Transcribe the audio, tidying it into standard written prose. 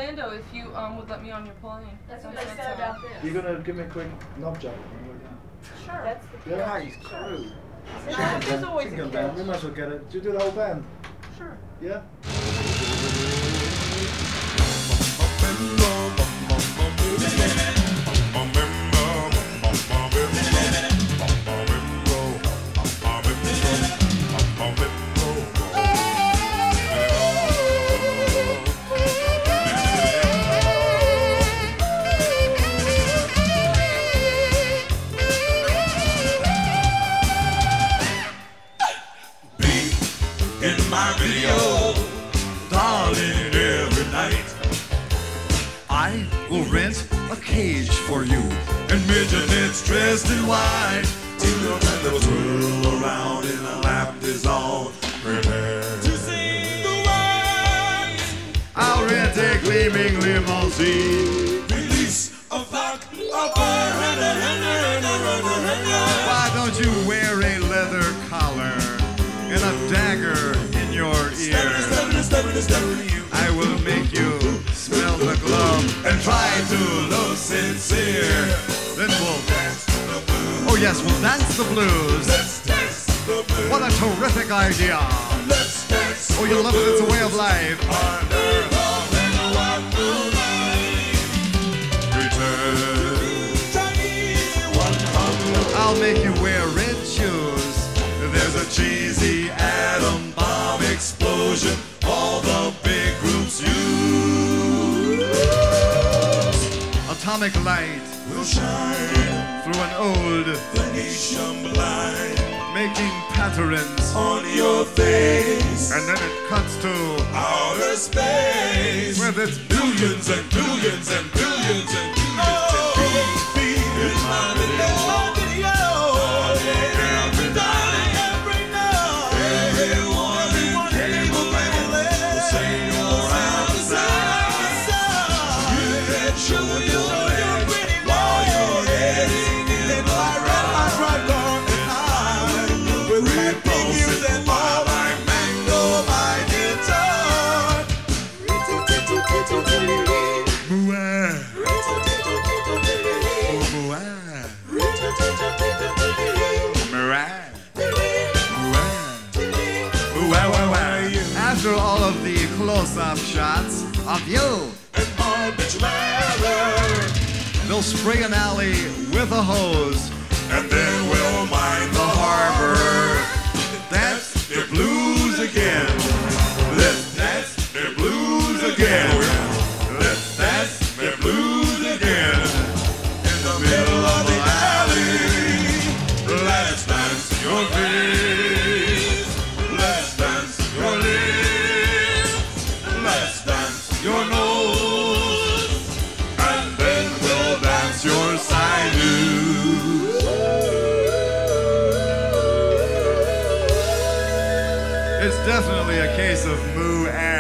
Orlando if you would let me on your plane. That's what I said about this. You're gonna give me a quick knob job? Sure. That's the Yeah. Nice crew. No, there's always a Single catch. band. We might as well get it. Do you do the whole band? Sure. Yeah. In my video, darling, every night I will rent a cage for you and midgets dressed in white. Till your time that will swirl around in a lap dissolve. Prepare to see the world. I'll rent a gleaming limousine. Release a flock of birds. Why don't you wear a leather collar and a dagger in your ear? I will make you smell the glove and try to look sincere. Then we'll dance the blues. Oh yes, we'll dance the blues. Let's dance the blues. What a terrific idea. Let's dance. Oh, you love it, it's a way of life. Under the white moonlight. Return. I'll make you wear red shoes. There's a cheesy atom bomb explosion. All the big groups use. Atomic light will shine through an old Venetian blind, making patterns on your face. And then it cuts to outer space with its billions and billions and billions and billions and billions. In my video. After all of the close-up shots of you and Barbage Ladder, they'll spray an alley with a hose, and then we'll mine the harbor. That's the blues again. Let's dance the blues again. Let's dance the blues again. In the middle of the alley, let's dance your face. Let's dance your lips. Let's dance your nose. And then we'll dance your sideways. It's definitely a case of moo and